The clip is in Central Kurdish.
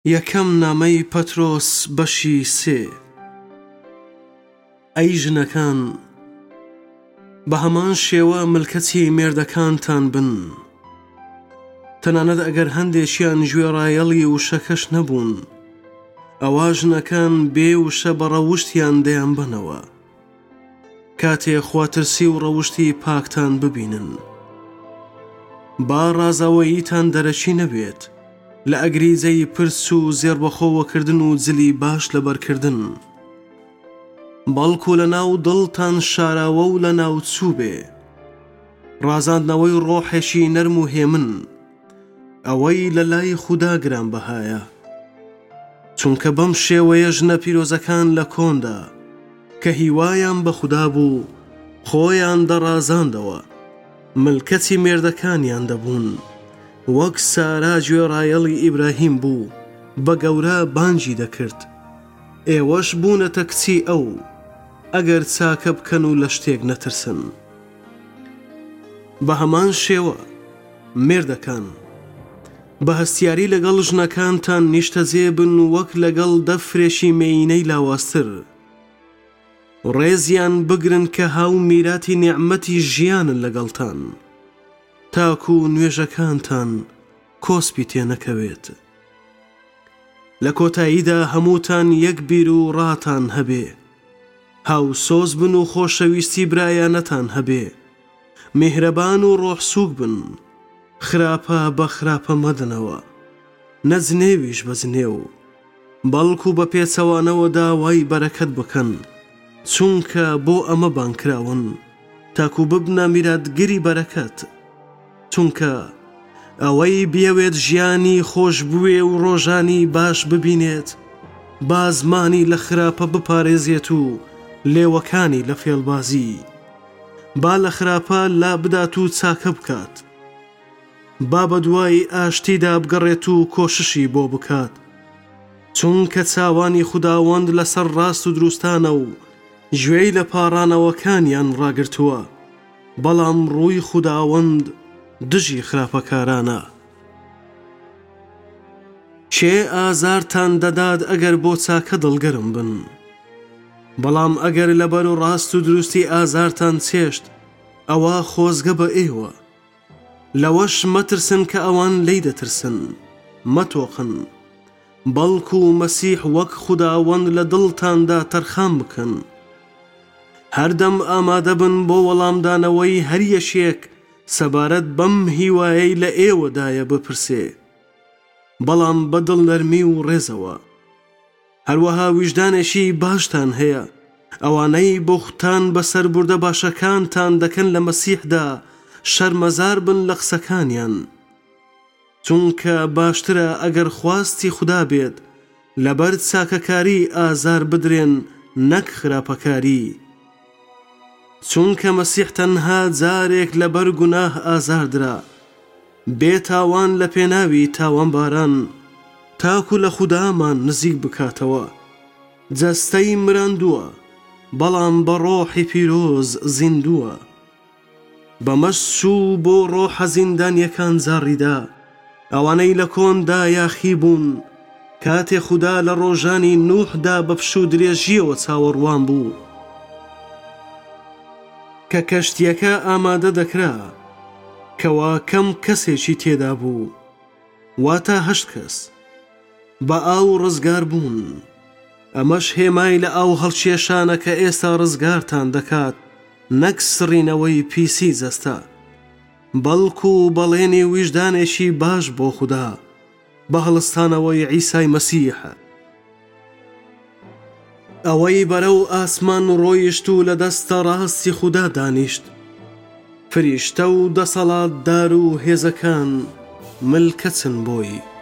یەکەم نامەی پەترۆس بەشی 3. ئەی ژنەکان، بە هەمان شێوە ملکەتی مێردەکانتان بن، تەنانەت ئەگەر هەندێکیان گوێڕایەڵی وشەکەش نەبوون، ئەوا ژنەکان بێ وشە بە ڕەوشتیان دەیان بنەوە کاتێ خواترسی و ڕەوشتی پاکتان ببینن. با ڕازاوەییتان دەرەچی نەبێت لە ئەگریزەی پرس و زێڕبەخۆوەکردن و جلی باش لەبەرکردن، بەڵکو لە ناو دڵتان شاراوە و لە ناو چوو بێ ڕازاندنەوەی ڕۆحێکی نەرم و هێمن، ئەوەی لە لای خودا گرانبەهایە. چونکە بەم شێوەیە ژنە پیرۆزەکان لە کۆندا کە هیوایان بە خودا بوو خۆیان دەڕازاندەوە، ملکەتی مێردەکانیان دەبوون، وەک سارا گوێڕایەڵی ئیبراهیم بوو بە گەورە بانگی دەکرد. ئێوەش بوونەتە کچی ئەو ئەگەر چاکە بکەن و لە شتێک نەترسن. بە هەمان شێوە مێردەکان، بە هەستیاری لەگەڵ ژنەکانتان نیشتەجێ بن وەک لەگەڵ دەفرێکی مێینەی لاواستر، ڕێزیان بگرن کە هاو میراتی نیعمەتی ژیانن لەگەڵتان، تاکو و نوێژەکانتان کۆسپی تێنەکەوێت. لە کۆتاییدا هەمووتان یەک بیر و ڕاتان هەبێ، هاو سۆز بن و خۆشەویستی برایانەتان هەبێ، میهرەبان و ڕۆحسووک بن، خراپە بە خراپە مەدەنەوە، نەجنێویش بە جنێو، بەڵکو بە پێچەوانەوە داوای بەرەکەت بکەن، چونکە بۆ ئەمە بانکراون تاکو ببنە میراتگری بەرەکەت. چونکە ئەوەی بیەوێت ژیانی خۆش بوێ و ڕۆژانی باش ببینێت، با زمانی لە خراپە بپارێزێت و لێوەکانی لە فێڵبازی، با لە خراپە لا بدات و چاکە بکات، با بە دوای ئاشتیدا بگەڕێت و کۆششی بۆ بکات. چونکە چاوانی خوداوەند لەسەر ڕاست و دروستانە و گوێی لە پاڕانەوەکانیان ڕاگرتووە، بەڵام ڕووی خوداوەند دژی خراپەکارانە. کێ ئازارتان دەدات ئەگەر بۆ چاکە دڵگەرم بن، بەڵام ئەگەر لەبەر و ڕاست و دروستی ئازارتان چێشت، ئەوە خۆزگە بە ئێوە. لەوەش مەترسن کە ئەوان لێی دەترسن، مەتۆقن، بەڵکو مەسیح وەک خوداوەند لە دڵتاندا تەرخان بکەن. هەردەم ئامادە بن بۆ وەڵامدانەوەی هەر یەشێک سەبارەت بەم هیوایەی لە ئێوەدایە بپرسێ، بەڵام بە دڵنەرمی و ڕێزەوە. هەروەها ویژدانێکی باشتان هەیە، ئەوانەی بوختان بەسەر بوردە باشەکانتان دەکەن لە مەسیحدا شەرمەزار بن لە قسەکانیان. چونکە باشترە ئەگەر خواستی خوددا بێت لەبەر چاکەکاری ئازار بدرێن نەک خراپەکاری. چونکە مەسیح تەنها جارێک لەبەر گوناه ئازاردرا، بێتاوان لە پێناوی تاوانباران، تاکو لە خودامان نزیک بکاتەوە. جەستەی مراندووە، بەڵام بە ڕۆحی پیرۆز زیندووە. بەمەش چوو بۆ ڕۆحە زیندانیەکان جاڕیدا، ئەوانەی لە کۆندا یاخی بوون کاتێ خودا لە ڕۆژانی نوحدا بە پشوو درێژیەوە چاوەڕوان بوو کە کەشتیەکە ئامادە دەکرا، کەوا کەم کەسێکی تێدا بوو، واتە 8 کەس بە ئاو ڕزگار بوون. ئەمەش هێمای لە ئاو هەڵکێشانە کە ئێستا ڕزگارتان دەکات، نەک سڕینەوەی پیسی جەستە، بەڵکو بەڵێنی ویژدانێکی باش بۆ خودا بە هەڵستانەوەی عیسای مەسیحە. ئەوەی بەرەو ئاسمان ڕۆیشت و لە دەستە ڕاستی خودا دانیشت، فریشتە و دەسەڵاتدار و هێزەکان ملکەچن بۆی.